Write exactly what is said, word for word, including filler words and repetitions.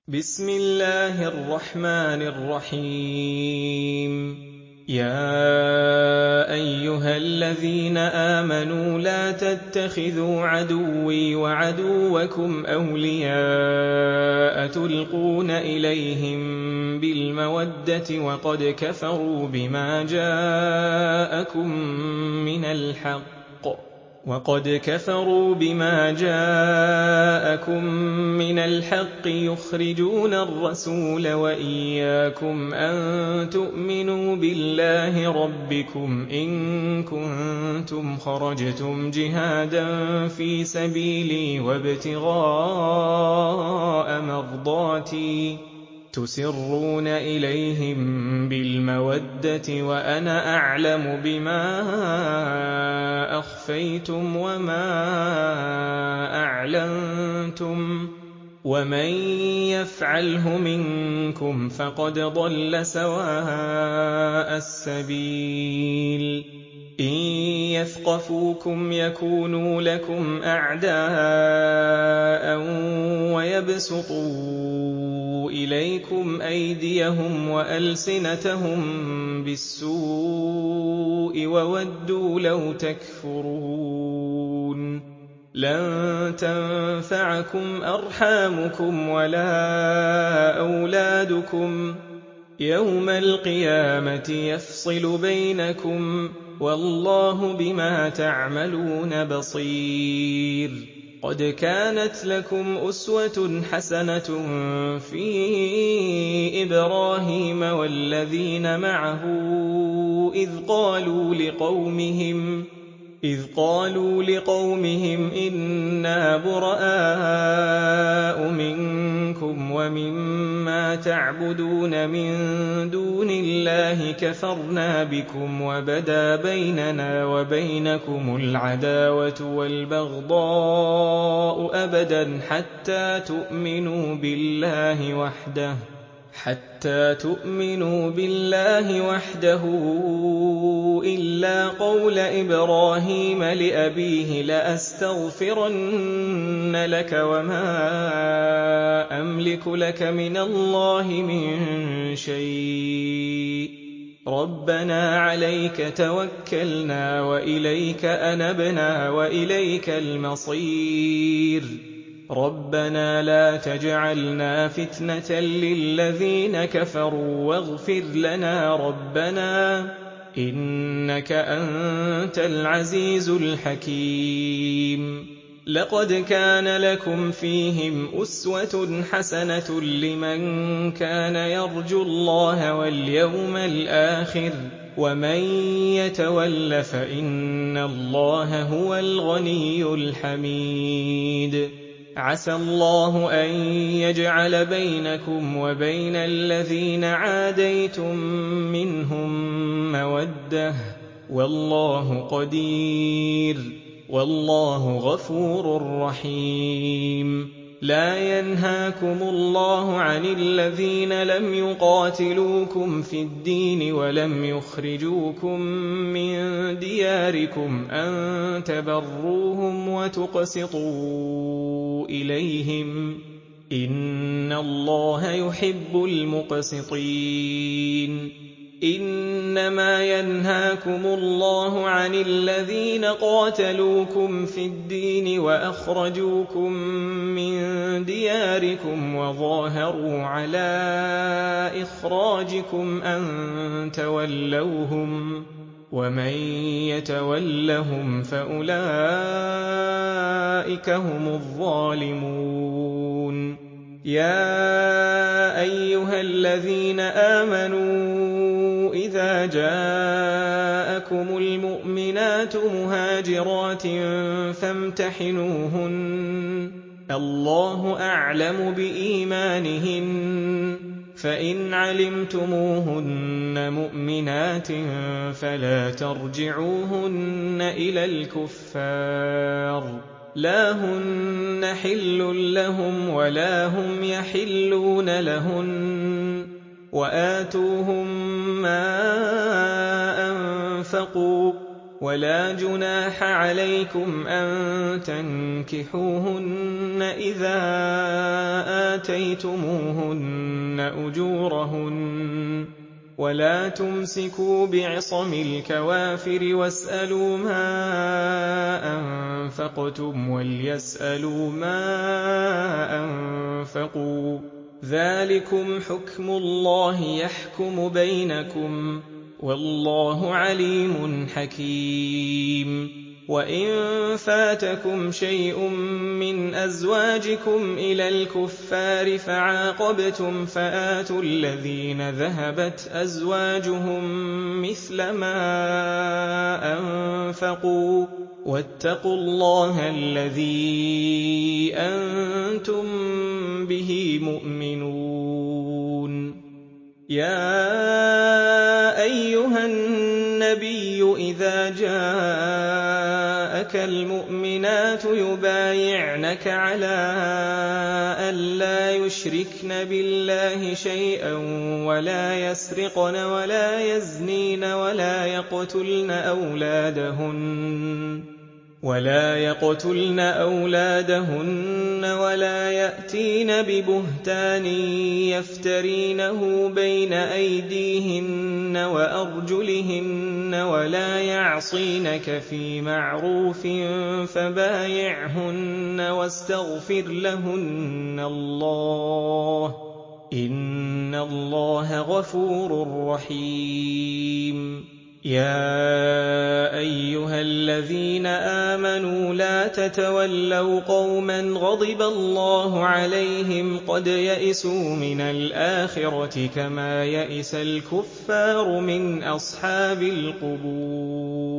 بسم الله الرحمن الرحيم يا أيها الذين آمنوا لا تتخذوا عدوي وعدوكم أولياء تلقون إليهم بالمودة وقد كفروا بما جاءكم من الحق وقد كفروا بما جاءكم من الحق يخرجون الرسول وإياكم أن تؤمنوا بالله ربكم إن كنتم خرجتم جهادا في سبيلي وابتغاء مرضاتي تسرون إليهم بالمودة وأنا أعلم بما أخفيتم وما أعلنتم ومن يفعله منكم فقد ضل سواء السبيل إن يثقفوكم يكونوا لكم أعداء ويبسطوا إليكم أيديهم وألسنتهم بالسوء وودوا لو تكفرون لن تنفعكم أرحامكم ولا أولادكم يوم القيامة يفصل بينكم والله بما تعملون بصير قد كانت لكم أسوة حسنة في إبراهيم والذين معه إذ قالوا لقومهم إذ قالوا لقومهم إنا براء منكم ومما تعبدون من دون الله كفرنا بكم وبدا بيننا وبينكم العداوة والبغضاء أبدا حتى تؤمنوا بالله وحده حتى تؤمنوا بالله وحده إلا قول إبراهيم لأبيه لأستغفرن لك وما أملك لك من الله من شيء ربنا عليك توكلنا وإليك أنبنا وإليك المصير ربنا لا تجعلنا فتنة للذين كفروا واغفر لنا ربنا إنك أنت العزيز الحكيم لقد كان لكم فيهم أسوة حسنة لمن كان يرجو الله واليوم الآخر ومن يتول فإن الله هو الغني الحميد عسى الله أن يجعل بينكم وبين الذين عاديتم منهم مودة والله قدير والله غفور رحيم لا ينهاكم الله عن الذين لم يقاتلوكم في الدين ولم يخرجوكم من دياركم أن تبروهم وتقسطوا إليهم إن الله يحب المقسطين إنما ينهاكم الله عن الذين قاتلوكم في الدين وأخرجوكم من دياركم وظاهروا على إخراجكم أن تولوهم ومن يتولهم فأولئك هم الظالمون يا أيها الذين آمنوا إذا جاءكم المؤمنات مهاجرات فامتحنوهن الله أعلم بإيمانهن فإن علمتموهن مؤمنات فلا ترجعوهن إلى الكفار لا هن حل لهم ولا هم يحلون لهن وآتوهم ما أنفقوا ولا جناح عليكم أن تنكحوهن إذا آتيتموهن أجورهن ولا تمسكوا بعصم الكوافر واسألوا ما أنفقتم وليسألوا ما أنفقوا ذلكم حكم الله يحكم بينكم والله عليم حكيم وإن فاتكم شيء من أزواجكم إلى الكفار فعاقبتم فآتوا الذين ذهبت أزواجهم مثل ما أنفقوا واتقوا الله الذي أنتم به مؤمنون يا أيها النبي إذا جاءك المؤمنات يبايعنك على ألا يشركن بالله شيئا ولا يسرقن ولا يزنين ولا يقتلن أولادهن ولا يقتلن أولادهن ولا يأتين ببهتان يفترينه بين أيديهن وأرجلهن ولا يعصينك في معروف فبايعهن واستغفر لهن الله إن الله غفور رحيم يا أيها الذين آمنوا لا تتولوا قوما غضب الله عليهم قد يئسوا من الآخرة كما يئس الكفار من أصحاب القبور